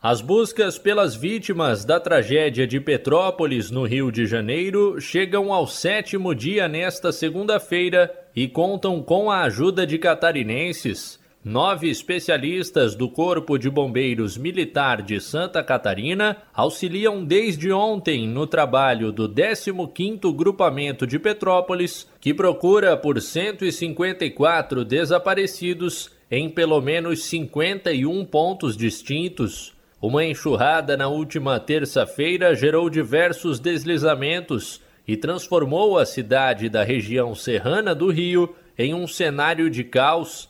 As buscas pelas vítimas da tragédia de Petrópolis, no Rio de Janeiro, chegam ao 7º dia nesta segunda-feira e contam com a ajuda de catarinenses. 9 especialistas do Corpo de Bombeiros Militar de Santa Catarina auxiliam desde ontem no trabalho do 15º Grupamento de Petrópolis, que procura por 154 desaparecidos em pelo menos 51 pontos distintos. Uma enxurrada na última terça-feira gerou diversos deslizamentos e transformou a cidade da região serrana do Rio em um cenário de caos.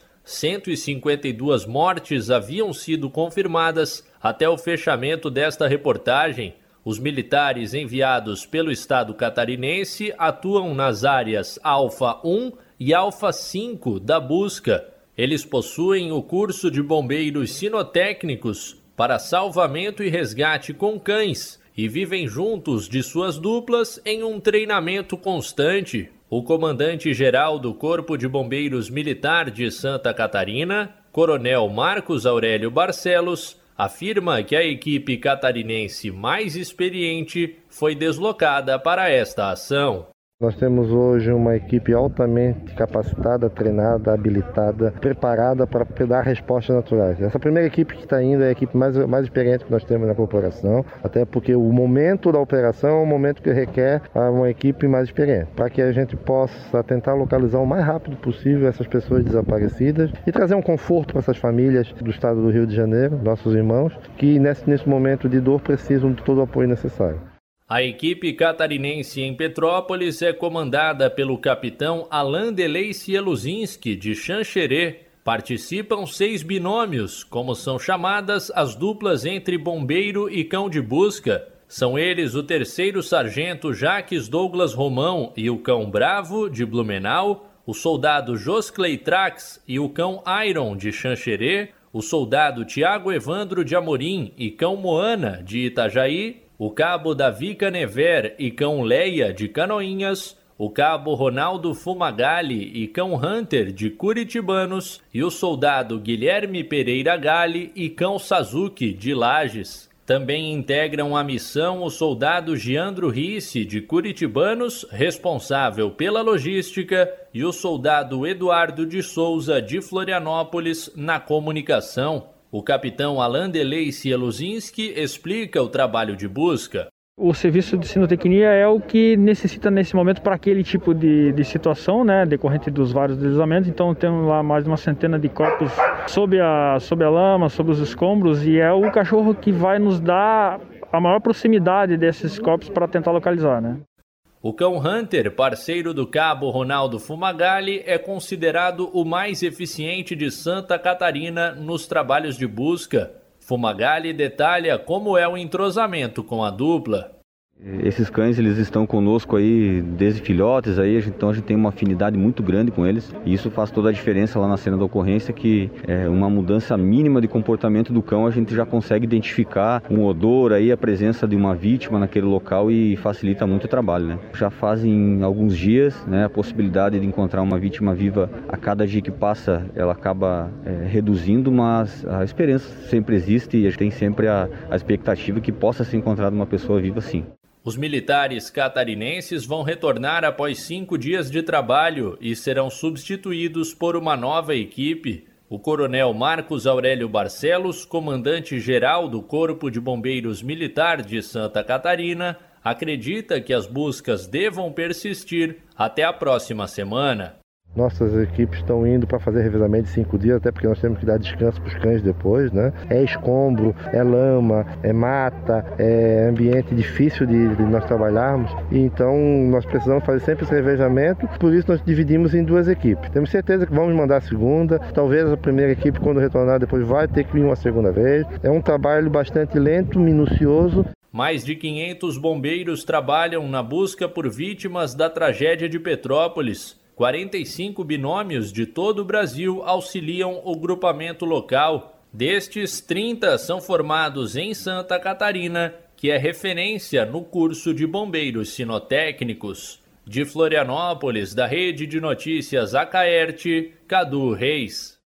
152 mortes haviam sido confirmadas até o fechamento desta reportagem. Os militares enviados pelo estado catarinense atuam nas áreas Alfa 1 e Alfa 5 da busca. Eles possuem o curso de bombeiros sinotécnicos para salvamento e resgate com cães e vivem juntos de suas duplas em um treinamento constante. O comandante-geral do Corpo de Bombeiros Militar de Santa Catarina, Coronel Marcos Aurélio Barcelos, afirma que a equipe catarinense mais experiente foi deslocada para esta ação. Nós temos hoje uma equipe altamente capacitada, treinada, habilitada, preparada para dar respostas naturais. Essa primeira equipe que está indo é a equipe mais experiente que nós temos na corporação, até porque o momento da operação é um momento que requer uma equipe mais experiente, para que a gente possa tentar localizar o mais rápido possível essas pessoas desaparecidas e trazer um conforto para essas famílias do estado do Rio de Janeiro, nossos irmãos, que nesse momento de dor precisam de todo o apoio necessário. A equipe catarinense em Petrópolis é comandada pelo capitão Alain Deleice Eluzinski, de Xanxerê. Participam 6 binômios, como são chamadas as duplas entre bombeiro e cão de busca. São eles o 3º sargento Jaques Douglas Romão e o cão Bravo, de Blumenau, o soldado Josclei Trax e o cão Iron, de Xanxerê, o soldado Tiago Evandro de Amorim e cão Moana, de Itajaí, o cabo Davi Canever e cão Leia, de Canoinhas, o cabo Ronaldo Fumagalli e cão Hunter, de Curitibanos, e o soldado Guilherme Pereira Galli e cão Sazuki, de Lages. Também integram a missão o soldado Giandro Risse, de Curitibanos, responsável pela logística, e o soldado Eduardo de Souza, de Florianópolis, na comunicação. O capitão Alain Deleice Eluzinski explica o trabalho de busca. O serviço de sinotecnia é o que necessita nesse momento para aquele tipo de situação, né, decorrente dos vários deslizamentos. Então temos lá mais de uma centena de corpos sob a lama, sob os escombros, e é o cachorro que vai nos dar a maior proximidade desses corpos para tentar localizar, né? O cão Hunter, parceiro do cabo Ronaldo Fumagalli, é considerado o mais eficiente de Santa Catarina nos trabalhos de busca. Fumagalli detalha como é o entrosamento com a dupla. Esses cães, eles estão conosco aí desde filhotes, aí, então a gente tem uma afinidade muito grande com eles. E isso faz toda a diferença lá na cena da ocorrência, que uma mudança mínima de comportamento do cão, a gente já consegue identificar um odor, aí, a presença de uma vítima naquele local e facilita muito o trabalho, né? Já fazem alguns dias, né, a possibilidade de encontrar uma vítima viva a cada dia que passa, ela acaba reduzindo, mas a esperança sempre existe e a gente tem sempre a expectativa que possa ser encontrada uma pessoa viva, sim. Os militares catarinenses vão retornar após 5 dias de trabalho e serão substituídos por uma nova equipe. O coronel Marcos Aurélio Barcelos, comandante-geral do Corpo de Bombeiros Militar de Santa Catarina, acredita que as buscas devam persistir até a próxima semana. Nossas equipes estão indo para fazer revezamento de 5 dias, até porque nós temos que dar descanso para os cães depois, né? É escombro, é lama, é mata, é ambiente difícil de nós trabalharmos. E então nós precisamos fazer sempre esse revezamento, por isso nós dividimos em 2 equipes. Temos certeza que vamos mandar a segunda, talvez a primeira equipe, quando retornar depois, vai ter que vir uma segunda vez. É um trabalho bastante lento, minucioso. Mais de 500 bombeiros trabalham na busca por vítimas da tragédia de Petrópolis. 45 binômios de todo o Brasil auxiliam o grupamento local. Destes, 30 são formados em Santa Catarina, que é referência no curso de bombeiros sinotécnicos. De Florianópolis, da Rede de Notícias Acaerte, Cadu Reis.